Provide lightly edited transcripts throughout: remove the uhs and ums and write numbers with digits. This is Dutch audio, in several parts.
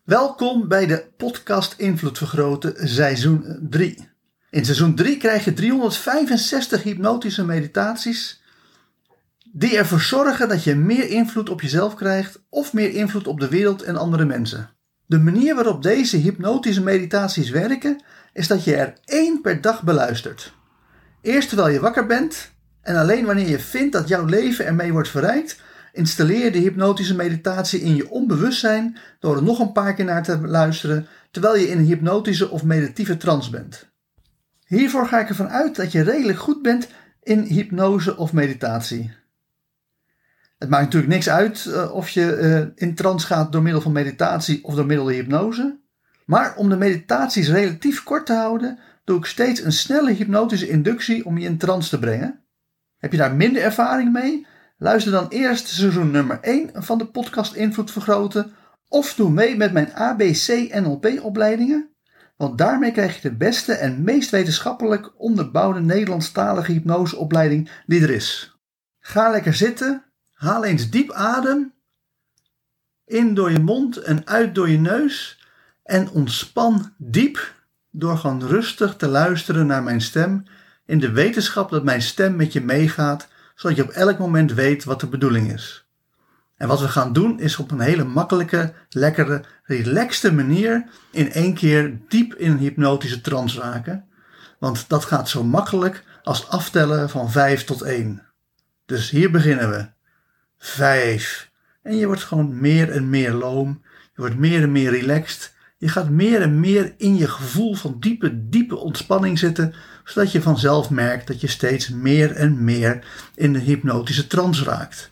Welkom bij de podcast Invloed Vergroten seizoen 3. In seizoen 3 krijg je 365 hypnotische meditaties die ervoor zorgen dat je meer invloed op jezelf krijgt of meer invloed op de wereld en andere mensen. De manier waarop deze hypnotische meditaties werken is dat je er 1 per dag beluistert. Eerst terwijl je wakker bent en alleen wanneer je vindt dat jouw leven ermee wordt verrijkt, installeer je de hypnotische meditatie in je onbewustzijn door er nog een paar keer naar te luisteren terwijl je in een hypnotische of meditatieve trance bent. Hiervoor ga ik ervan uit dat je redelijk goed bent in hypnose of meditatie. Het maakt natuurlijk niks uit of je in trance gaat door middel van meditatie of door middel van hypnose. Maar om de meditaties relatief kort te houden, doe ik steeds een snelle hypnotische inductie om je in trance te brengen. Heb je daar minder ervaring mee? Luister dan eerst seizoen nummer 1 van de podcast Invloed Vergroten of doe mee met mijn ABC NLP opleidingen, want daarmee krijg je de beste en meest wetenschappelijk onderbouwde Nederlandstalige hypnoseopleiding die er is. Ga lekker zitten, haal eens diep adem, in door je mond en uit door je neus en ontspan diep door gewoon rustig te luisteren naar mijn stem in de wetenschap dat mijn stem met je meegaat, zodat je op elk moment weet wat de bedoeling is. En wat we gaan doen is op een hele makkelijke, lekkere, relaxte manier in 1 keer diep in een hypnotische trance raken. Want dat gaat zo makkelijk als aftellen van 5 tot 1. Dus hier beginnen we. 5. En je wordt gewoon meer en meer loom. Je wordt meer en meer relaxed. Je gaat meer en meer in je gevoel van diepe ontspanning zitten, zodat je vanzelf merkt dat je steeds meer en meer in de hypnotische trance raakt.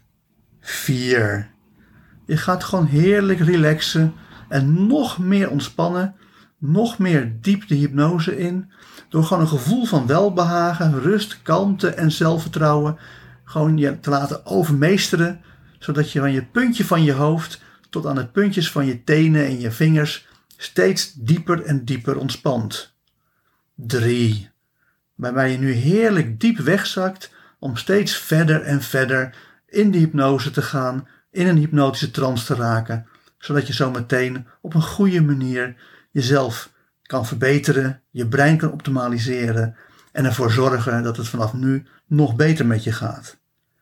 4. Je gaat gewoon heerlijk relaxen en nog meer ontspannen, nog meer diep de hypnose in, door gewoon een gevoel van welbehagen, rust, kalmte en zelfvertrouwen gewoon je te laten overmeesteren, zodat je van je puntje van je hoofd tot aan de puntjes van je tenen en je vingers steeds dieper en dieper ontspant. 3. Waarbij je nu heerlijk diep wegzakt om steeds verder en verder in de hypnose te gaan, in een hypnotische trance te raken, zodat je zo meteen op een goede manier jezelf kan verbeteren, je brein kan optimaliseren en ervoor zorgen dat het vanaf nu nog beter met je gaat.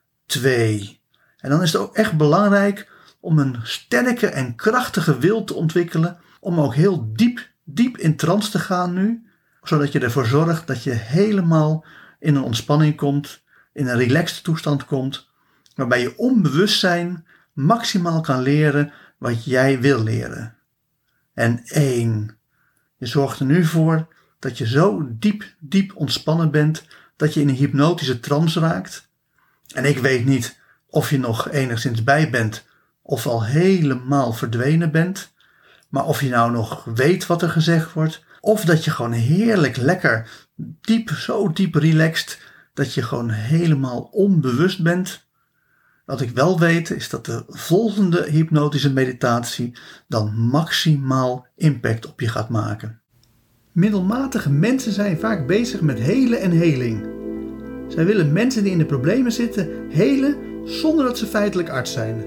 2. En dan is het ook echt belangrijk om een sterke en krachtige wil te ontwikkelen, om ook heel diep in trance te gaan nu, zodat je ervoor zorgt dat je helemaal in een ontspanning komt, in een relaxed toestand komt, waarbij je onbewustzijn maximaal kan leren wat jij wil leren. En 1. Je zorgt er nu voor dat je zo diep ontspannen bent, dat je in een hypnotische trance raakt. En ik weet niet of je nog enigszins bij bent of al helemaal verdwenen bent, maar of je nou nog weet wat er gezegd wordt, of dat je gewoon heerlijk lekker zo diep relaxed, dat je gewoon helemaal onbewust bent. Wat ik wel weet is dat de volgende hypnotische meditatie dan maximaal impact op je gaat maken. Middelmatige mensen zijn vaak bezig met helen en heling. Zij willen mensen die in de problemen zitten helen zonder dat ze feitelijk arts zijn.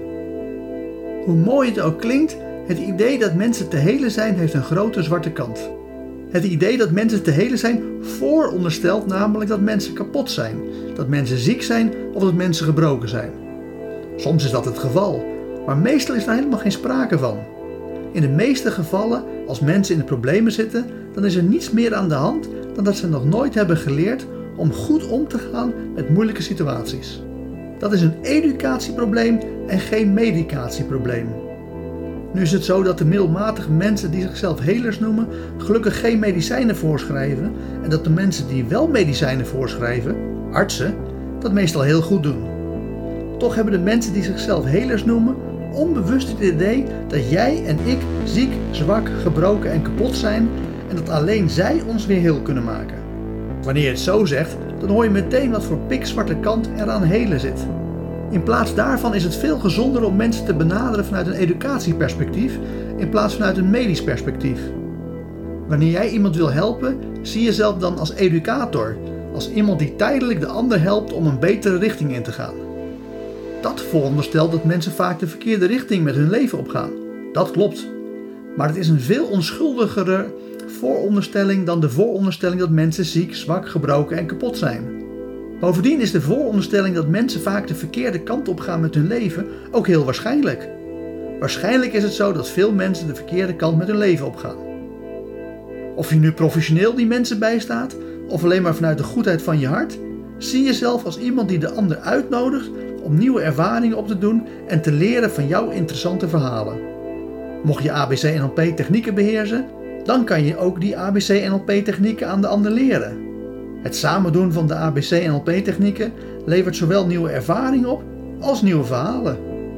Hoe mooi het ook klinkt, het idee dat mensen te helen zijn heeft een grote zwarte kant. Het idee dat mensen te helen zijn vooronderstelt namelijk dat mensen kapot zijn, dat mensen ziek zijn of dat mensen gebroken zijn. Soms is dat het geval, maar meestal is daar helemaal geen sprake van. In de meeste gevallen, als mensen in de problemen zitten, dan is er niets meer aan de hand dan dat ze nog nooit hebben geleerd om goed om te gaan met moeilijke situaties. Dat is een educatieprobleem en geen medicatieprobleem. Nu is het zo dat de middelmatige mensen die zichzelf helers noemen gelukkig geen medicijnen voorschrijven en dat de mensen die wel medicijnen voorschrijven, artsen, dat meestal heel goed doen. Toch hebben de mensen die zichzelf helers noemen onbewust het idee dat jij en ik ziek, zwak, gebroken en kapot zijn en dat alleen zij ons weer heel kunnen maken. Wanneer je het zo zegt, dan hoor je meteen wat voor pikzwarte kant er aan helen zit. In plaats daarvan is het veel gezonder om mensen te benaderen vanuit een educatieperspectief in plaats vanuit een medisch perspectief. Wanneer jij iemand wil helpen, zie jezelf dan als educator, als iemand die tijdelijk de ander helpt om een betere richting in te gaan. Dat veronderstelt dat mensen vaak de verkeerde richting met hun leven opgaan. Dat klopt. Maar het is een veel onschuldigere vooronderstelling dan de vooronderstelling dat mensen ziek, zwak, gebroken en kapot zijn. Bovendien is de vooronderstelling dat mensen vaak de verkeerde kant op gaan met hun leven ook heel waarschijnlijk. Waarschijnlijk is het zo dat veel mensen de verkeerde kant met hun leven opgaan. Of je nu professioneel die mensen bijstaat of alleen maar vanuit de goedheid van je hart, zie jezelf als iemand die de ander uitnodigt om nieuwe ervaringen op te doen en te leren van jouw interessante verhalen. Mocht je ABC-NLP technieken beheersen, dan kan je ook die ABC-NLP technieken aan de ander leren. Het samen doen van de ABC-NLP technieken levert zowel nieuwe ervaringen op als nieuwe verhalen.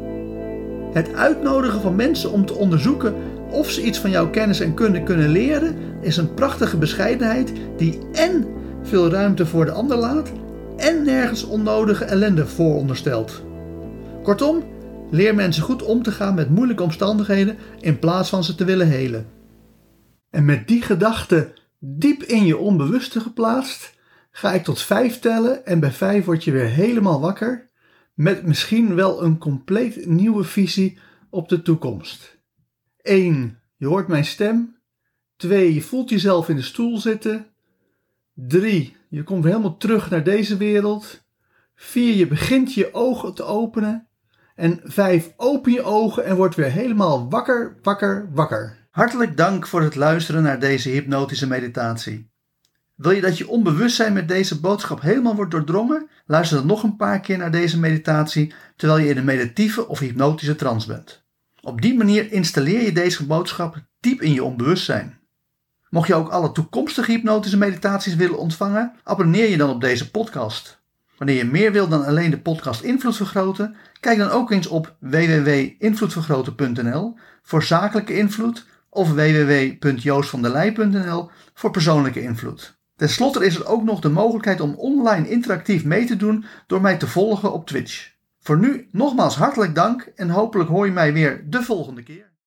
Het uitnodigen van mensen om te onderzoeken of ze iets van jouw kennis en kunde kunnen leren is een prachtige bescheidenheid die en veel ruimte voor de ander laat en nergens onnodige ellende vooronderstelt. Kortom, leer mensen goed om te gaan met moeilijke omstandigheden in plaats van ze te willen helen. En met die gedachte diep in je onbewuste geplaatst, ga ik tot 5 tellen en bij 5 word je weer helemaal wakker met misschien wel een compleet nieuwe visie op de toekomst. 1. Je hoort mijn stem. 2. Je voelt jezelf in de stoel zitten. 3. Je komt weer helemaal terug naar deze wereld. 4. Je begint je ogen te openen. En 5. Open je ogen en word weer helemaal wakker, wakker, wakker. Hartelijk dank voor het luisteren naar deze hypnotische meditatie. Wil je dat je onbewustzijn met deze boodschap helemaal wordt doordrongen? Luister dan nog een paar keer naar deze meditatie terwijl je in een meditatieve of hypnotische trance bent. Op die manier installeer je deze boodschap diep in je onbewustzijn. Mocht je ook alle toekomstige hypnotische meditaties willen ontvangen, abonneer je dan op deze podcast. Wanneer je meer wil dan alleen de podcast Invloed Vergroten, kijk dan ook eens op www.invloedvergroten.nl voor zakelijke invloed of www.joostvandelij.nl voor persoonlijke invloed. Ten slotte is er ook nog de mogelijkheid om online interactief mee te doen door mij te volgen op Twitch. Voor nu nogmaals hartelijk dank en hopelijk hoor je mij weer de volgende keer.